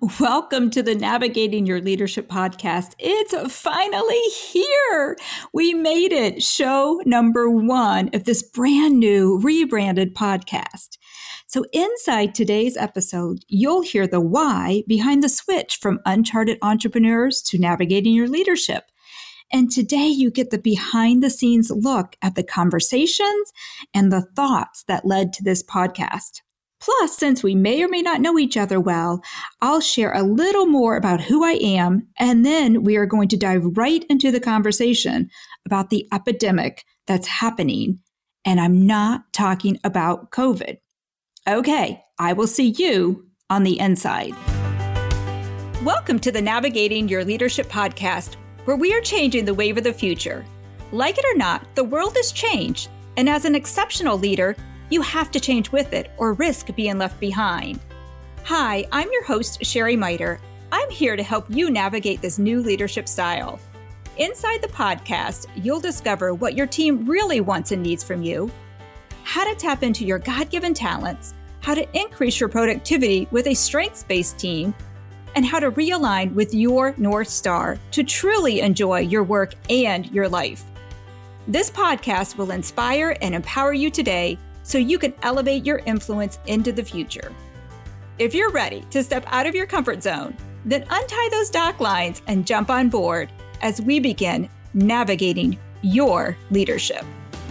Welcome to the Navigating Your Leadership podcast. It's finally here. We made it. Show number 1 of this brand new rebranded podcast. So inside today's episode, you'll hear the why behind the switch from uncharted entrepreneurs to navigating your leadership. And today you get the behind the scenes look at the conversations and the thoughts that led to this podcast. Plus, since we may or may not know each other well, I'll share a little more about who I am, and then we are going to dive right into the conversation about the epidemic that's happening. And I'm not talking about COVID. Okay, I will see you on the inside. Welcome to the Navigating Your Leadership podcast, where we are changing the wave of the future. Like it or not, the world has changed, and as an exceptional leader, you have to change with it or risk being left behind. Hi, I'm your host, Sherry Miter. I'm here to help you navigate this new leadership style. Inside the podcast, you'll discover what your team really wants and needs from you, how to tap into your God-given talents, how to increase your productivity with a strengths-based team, and how to realign with your North Star to truly enjoy your work and your life. This podcast will inspire and empower you today so you can elevate your influence into the future. If you're ready to step out of your comfort zone, then untie those dock lines and jump on board as we begin navigating your leadership.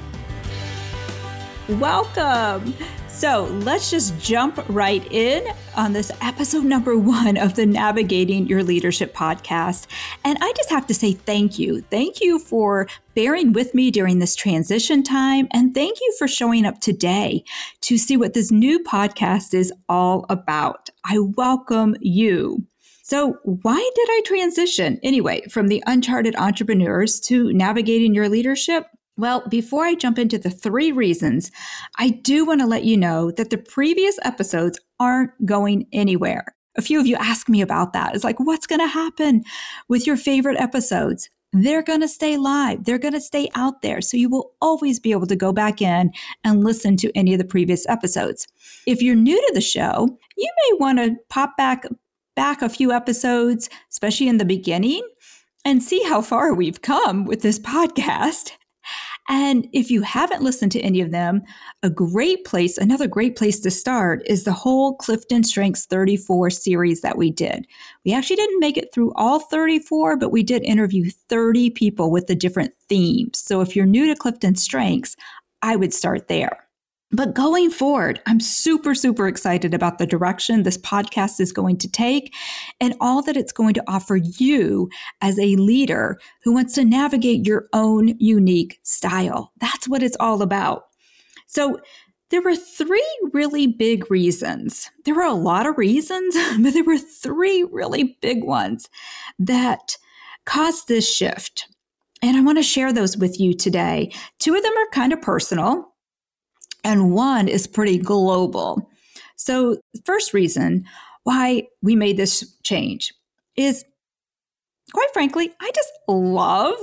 Welcome. So let's just jump right in on this episode number 1 of the Navigating Your Leadership podcast. And I just have to say thank you. Thank you for bearing with me during this transition time. And thank you for showing up today to see what this new podcast is all about. I welcome you. So why did I transition anyway from the uncharted entrepreneurs to navigating your leadership? Well, before I jump into the 3 reasons, I do want to let you know that the previous episodes aren't going anywhere. A few of you ask me about that. It's like, what's going to happen with your favorite episodes? They're going to stay live. They're going to stay out there. So you will always be able to go back in and listen to any of the previous episodes. If you're new to the show, you may want to pop back a few episodes, especially in the beginning, and see how far we've come with this podcast. And if you haven't listened to any of them, another great place to start is the whole Clifton Strengths 34 series that we did. We actually didn't make it through all 34, but we did interview 30 people with the different themes. So if you're new to Clifton Strengths, I would start there. But going forward, I'm super, super excited about the direction this podcast is going to take and all that it's going to offer you as a leader who wants to navigate your own unique style. That's what it's all about. So there were 3 really big reasons. There were a lot of reasons, but there were 3 really big ones that caused this shift. And I want to share those with you today. 2 of them are kind of personal, and 1 is pretty global. So the first reason why we made this change is, quite frankly, I just love,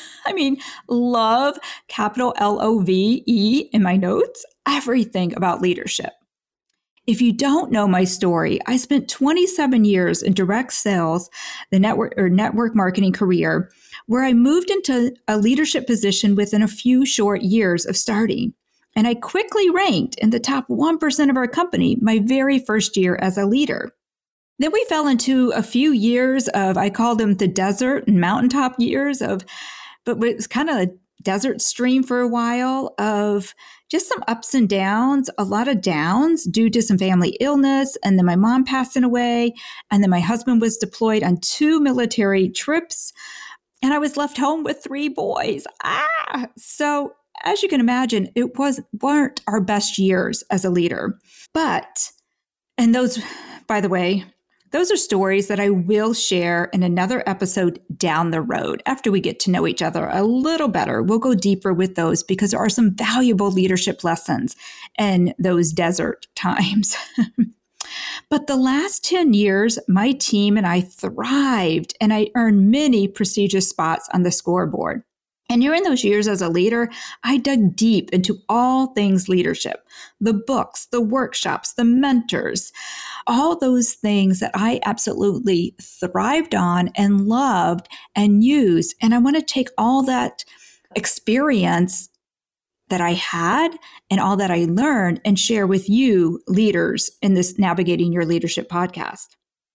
capital LOVE in my notes, everything about leadership. If you don't know my story, I spent 27 years in direct sales, the network marketing career, where I moved into a leadership position within a few short years of starting. And I quickly ranked in the top 1% of our company my very first year as a leader. Then we fell into a few years of, I called them the desert and mountaintop years but it was kind of a desert stream for a while of just some ups and downs, a lot of downs due to some family illness. And then my mom passing away. And then my husband was deployed on 2 military trips. And I was left home with 3 boys. So as you can imagine, it weren't our best years as a leader. And those, by the way, those are stories that I will share in another episode down the road after we get to know each other a little better. We'll go deeper with those because there are some valuable leadership lessons in those desert times. But the last 10 years, my team and I thrived, and I earned many prestigious spots on the scoreboard. And during those years as a leader, I dug deep into all things leadership, the books, the workshops, the mentors, all those things that I absolutely thrived on and loved and used. And I want to take all that experience that I had and all that I learned and share with you leaders in this Navigating Your Leadership podcast.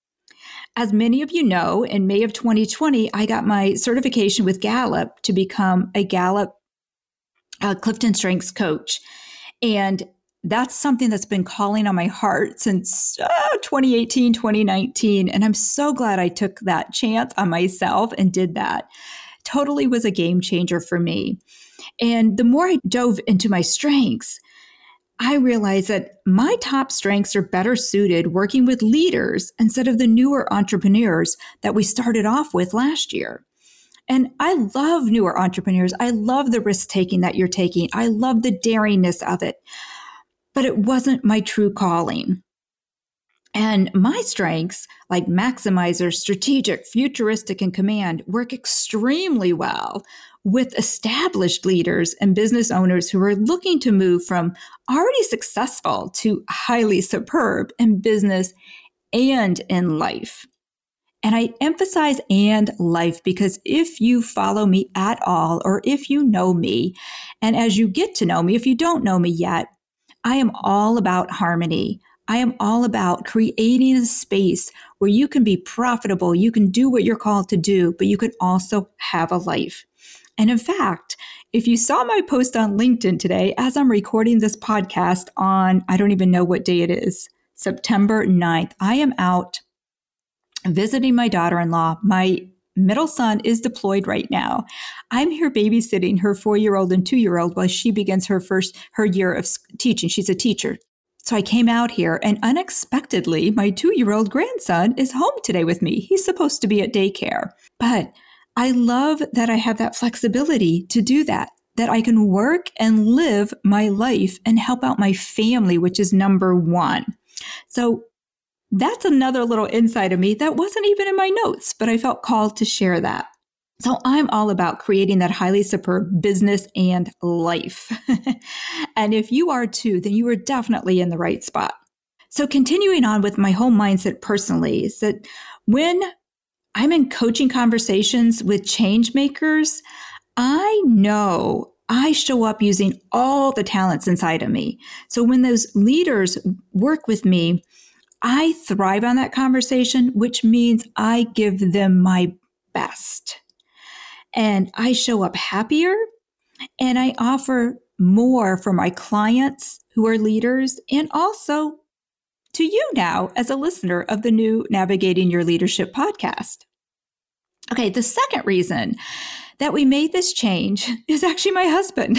As many of you know, in May of 2020, I got my certification with Gallup to become a Gallup Clifton Strengths coach. And that's something that's been calling on my heart since 2018, 2019. And I'm so glad I took that chance on myself and did that. Totally was a game changer for me. And the more I dove into my strengths, I realized that my top strengths are better suited working with leaders instead of the newer entrepreneurs that we started off with last year. And I love newer entrepreneurs. I love the risk taking that you're taking. I love the daringness of it. But it wasn't my true calling. And my strengths, like maximizer, strategic, futuristic, and command, work extremely well with established leaders and business owners who are looking to move from already successful to highly superb in business and in life. And I emphasize and life because if you follow me at all, or if you know me, and as you get to know me, if you don't know me yet, I am all about harmony. I am all about creating a space where you can be profitable, you can do what you're called to do, but you can also have a life. And in fact, if you saw my post on LinkedIn today, as I'm recording this podcast on, I don't even know what day it is, September 9th, I am out visiting my daughter-in-law. My middle son is deployed right now. I'm here babysitting her 4-year-old and 2-year-old while she begins her year of teaching. She's a teacher. So I came out here and unexpectedly, my 2-year-old grandson is home today with me. He's supposed to be at daycare. But I love that I have that flexibility to do that I can work and live my life and help out my family, which is number one. So that's another little insight of me that wasn't even in my notes, but I felt called to share that. So I'm all about creating that highly superb business and life. And if you are too, then you are definitely in the right spot. So continuing on with my whole mindset personally is that when I'm in coaching conversations with change makers, I know I show up using all the talents inside of me. So when those leaders work with me, I thrive on that conversation, which means I give them my best. And I show up happier and I offer more for my clients who are leaders and also to you now as a listener of the new Navigating Your Leadership podcast. Okay, the second reason that we made this change is actually my husband.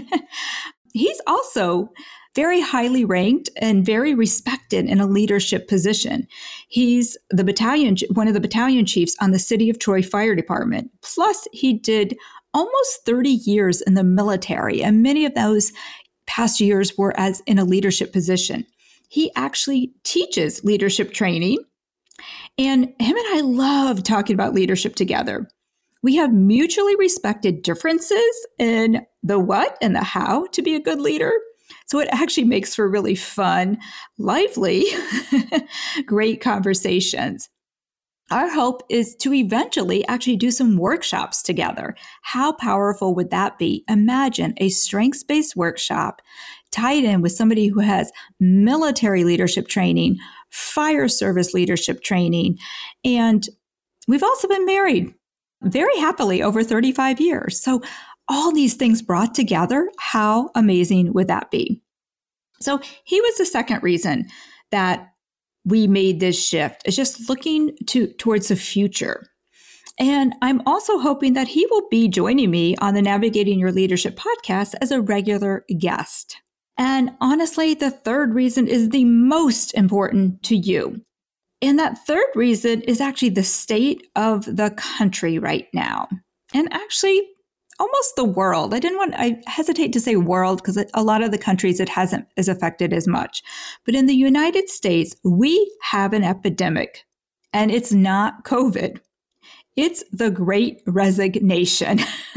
He's also very highly ranked and very respected in a leadership position. He's one of the battalion chiefs on the City of Troy Fire Department. Plus, he did almost 30 years in the military, and many of those past years were as in a leadership position. He actually teaches leadership training, and him and I love talking about leadership together. We have mutually respected differences in the what and the how to be a good leader. So it actually makes for really fun, lively, great conversations. Our hope is to eventually actually do some workshops together. How powerful would that be? Imagine a strengths-based workshop tied in with somebody who has military leadership training, fire service leadership training, and we've also been married very happily over 35 years. So all these things brought together, how amazing would that be? So he was the second reason that we made this shift, is just looking towards the future. And I'm also hoping that he will be joining me on the Navigating Your Leadership podcast as a regular guest. And honestly, the third reason is the most important to you. And that third reason is actually the state of the country right now. And actually, almost the world. I hesitate to say world because a lot of the countries it hasn't as affected as much. But in the United States, we have an epidemic, and it's not COVID. It's the Great Resignation.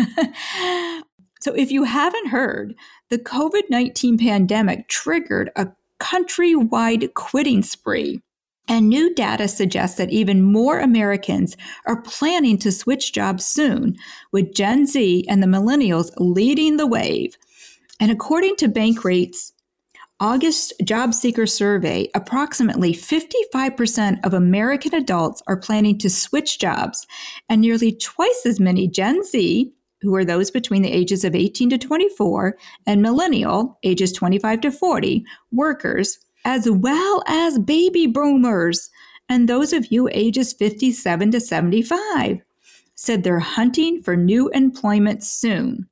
So if you haven't heard, the COVID-19 pandemic triggered a countrywide quitting spree. And new data suggests that even more Americans are planning to switch jobs soon, with Gen Z and the millennials leading the wave. And according to Bankrate's August job seeker survey, approximately 55% of American adults are planning to switch jobs, and nearly twice as many Gen Z, who are those between the ages of 18 to 24, and millennial, ages 25 to 40, workers, as well as baby boomers, and those of you ages 57 to 75, said they're hunting for new employment soon.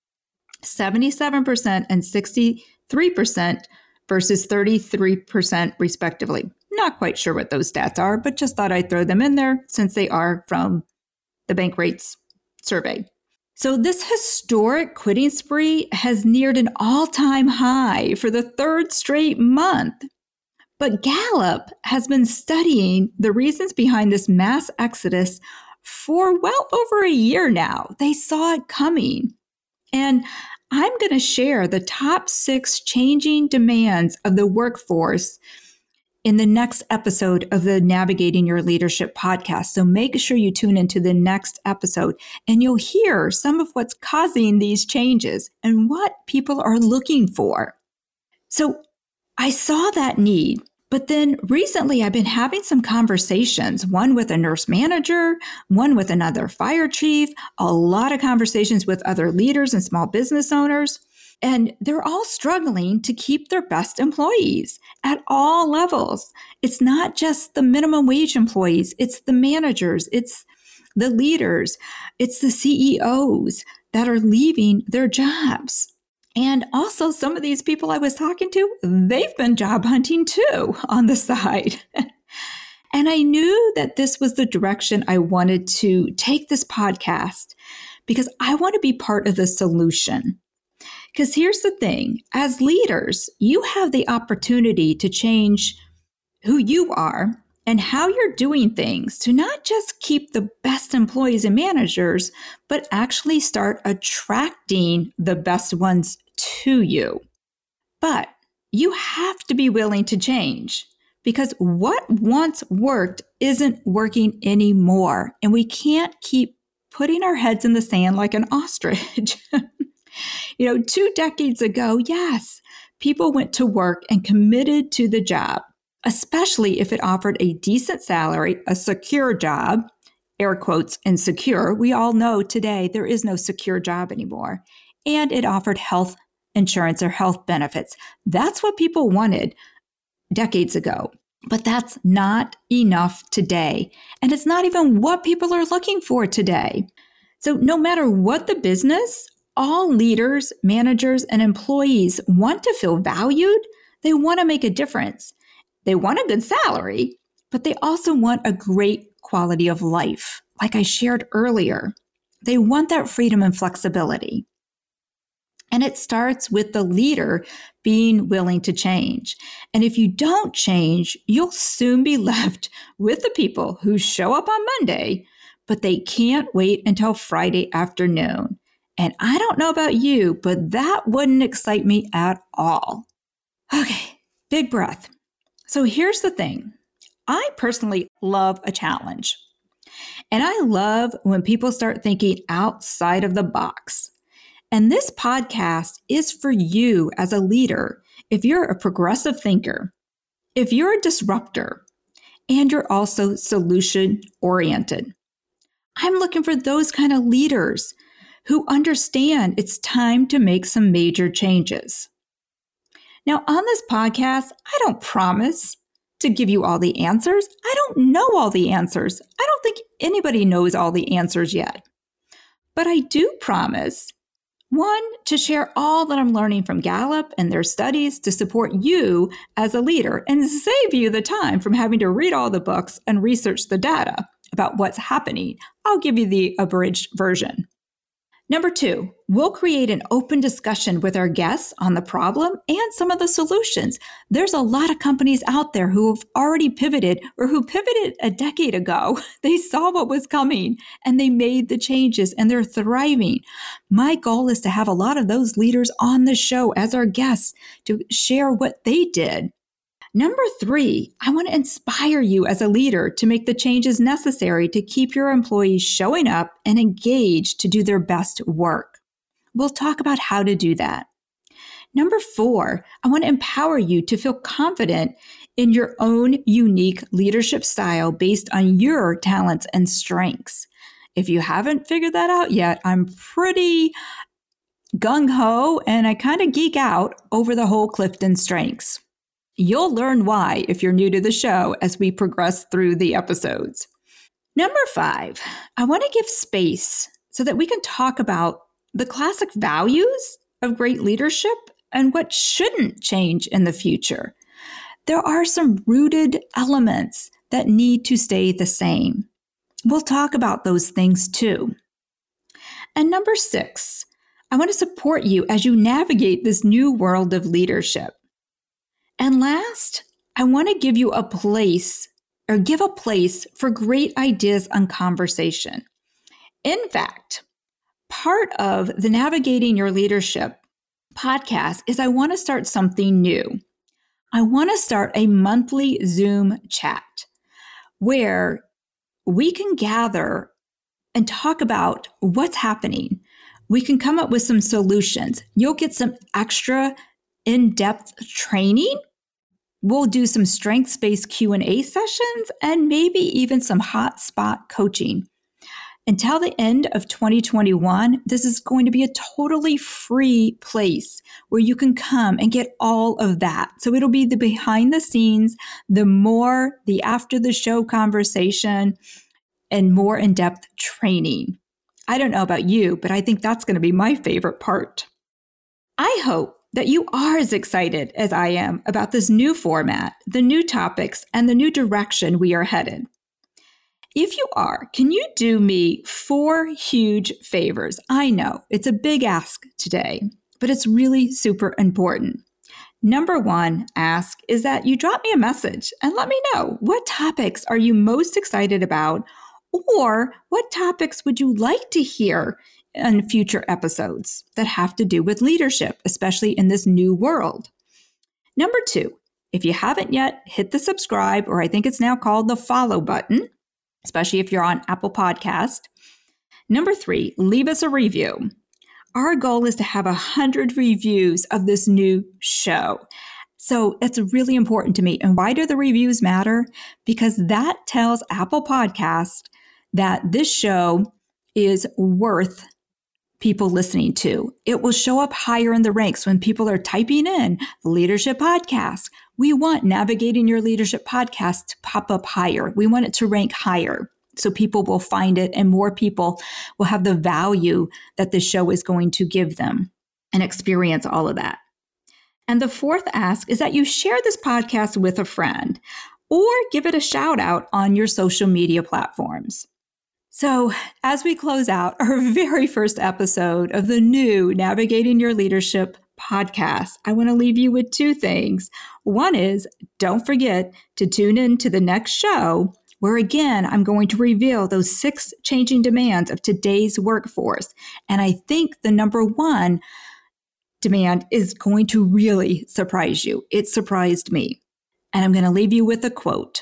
77% and 63% versus 33% respectively. Not quite sure what those stats are, but just thought I'd throw them in there since they are from the Bankrate's survey. So this historic quitting spree has neared an all-time high for the third straight month. But Gallup has been studying the reasons behind this mass exodus for well over a year now. They saw it coming. And I'm going to share the top 6 changing demands of the workforce in the next episode of the Navigating Your Leadership podcast. So make sure you tune into the next episode and you'll hear some of what's causing these changes and what people are looking for. So I saw that need, but then recently I've been having some conversations, one with a nurse manager, one with another fire chief, a lot of conversations with other leaders and small business owners. And they're all struggling to keep their best employees at all levels. It's not just the minimum wage employees. It's the managers. It's the leaders. It's the CEOs that are leaving their jobs. And also some of these people I was talking to, they've been job hunting too on the side. And I knew that this was the direction I wanted to take this podcast because I want to be part of the solution. Because here's the thing, as leaders, you have the opportunity to change who you are and how you're doing things to not just keep the best employees and managers, but actually start attracting the best ones to you. But you have to be willing to change because what once worked isn't working anymore. And we can't keep putting our heads in the sand like an ostrich. 2 decades ago, yes, people went to work and committed to the job, especially if it offered a decent salary, a secure job, air quotes, and secure. We all know today there is no secure job anymore. And it offered health insurance or health benefits. That's what people wanted decades ago. But that's not enough today. And it's not even what people are looking for today. So no matter what the business, all leaders, managers, and employees want to feel valued. They want to make a difference. They want a good salary, but they also want a great quality of life. Like I shared earlier, they want that freedom and flexibility. And it starts with the leader being willing to change. And if you don't change, you'll soon be left with the people who show up on Monday, but they can't wait until Friday afternoon. And I don't know about you, but that wouldn't excite me at all. Okay, big breath. So here's the thing. I personally love a challenge. And I love when people start thinking outside of the box. And this podcast is for you as a leader if you're a progressive thinker, if you're a disruptor, and you're also solution-oriented. I'm looking for those kind of leaders who understand it's time to make some major changes. Now, on this podcast, I don't promise to give you all the answers. I don't know all the answers. I don't think anybody knows all the answers yet. But I do promise, one, to share all that I'm learning from Gallup and their studies to support you as a leader and save you the time from having to read all the books and research the data about what's happening. I'll give you the abridged version. Number 2, we'll create an open discussion with our guests on the problem and some of the solutions. There's a lot of companies out there who have already pivoted or who pivoted a decade ago. They saw what was coming and they made the changes and they're thriving. My goal is to have a lot of those leaders on the show as our guests to share what they did. Number 3, I want to inspire you as a leader to make the changes necessary to keep your employees showing up and engaged to do their best work. We'll talk about how to do that. Number 4, I want to empower you to feel confident in your own unique leadership style based on your talents and strengths. If you haven't figured that out yet, I'm pretty gung-ho and I kind of geek out over the whole Clifton strengths. You'll learn why if you're new to the show as we progress through the episodes. Number 5, I want to give space so that we can talk about the classic values of great leadership and what shouldn't change in the future. There are some rooted elements that need to stay the same. We'll talk about those things too. And number 6, I want to support you as you navigate this new world of leadership. And last, I want to give you a place for great ideas on conversation. In fact, part of the Navigating Your Leadership podcast is I want to start something new. I want to start a monthly Zoom chat where we can gather and talk about what's happening. We can come up with some solutions. You'll get some extra in-depth training. We'll do some strengths-based Q&A sessions and maybe even some hot spot coaching. Until the end of 2021, this is going to be a totally free place where you can come and get all of that. So it'll be the behind the scenes, the after the show conversation, and more in-depth training. I don't know about you, but I think that's going to be my favorite part. I hope that you are as excited as I am about this new format, the new topics, and the new direction we are headed. If you are, can you do me 4 huge favors? I know it's a big ask today, but it's really super important. Number 1 ask is that you drop me a message and let me know what topics are you most excited about, or what topics would you like to hear in future episodes that have to do with leadership, especially in this new world. Number 2, if you haven't yet, hit the subscribe, or I think it's now called the follow button, especially if you're on Apple Podcast. Number 3, leave us a review. Our goal is to have 100 reviews of this new show. So it's really important to me. And why do the reviews matter? Because that tells Apple Podcast that this show is worth people listening to. It will show up higher in the ranks when people are typing in leadership podcast. We want Navigating Your Leadership podcast to pop up higher. We want it to rank higher so people will find it and more people will have the value that the show is going to give them and experience all of that. And the 4th ask is that you share this podcast with a friend or give it a shout out on your social media platforms. So as we close out our very first episode of the new Navigating Your Leadership podcast, I want to leave you with 2 things. One is, don't forget to tune in to the next show where, again, I'm going to reveal those 6 changing demands of today's workforce. And I think the number 1 demand is going to really surprise you. It surprised me. And I'm going to leave you with a quote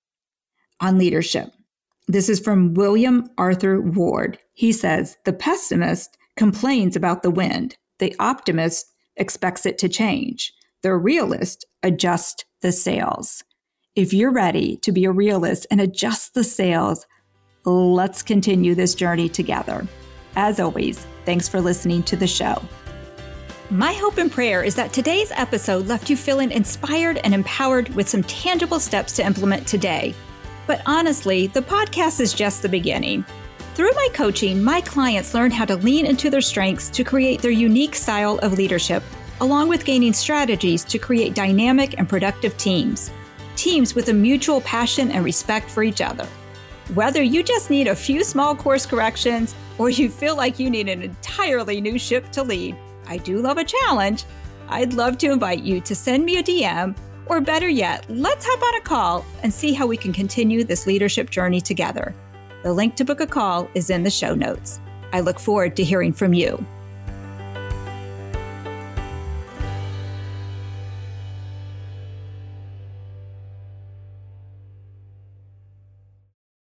on leadership. This is from William Arthur Ward. He says, "The pessimist complains about the wind. The optimist expects it to change. The realist adjusts the sails." If you're ready to be a realist and adjust the sails, let's continue this journey together. As always, thanks for listening to the show. My hope and prayer is that today's episode left you feeling inspired and empowered with some tangible steps to implement today. But honestly, the podcast is just the beginning. Through my coaching, my clients learn how to lean into their strengths to create their unique style of leadership, along with gaining strategies to create dynamic and productive teams. Teams with a mutual passion and respect for each other. Whether you just need a few small course corrections or you feel like you need an entirely new ship to lead, I do love a challenge. I'd love to invite you to send me a DM, or better yet, let's hop on a call and see how we can continue this leadership journey together. The link to book a call is in the show notes. I look forward to hearing from you.